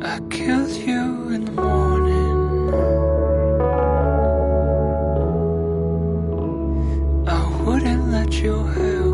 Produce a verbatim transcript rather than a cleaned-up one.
I killed you in the morning. I wouldn't let your hair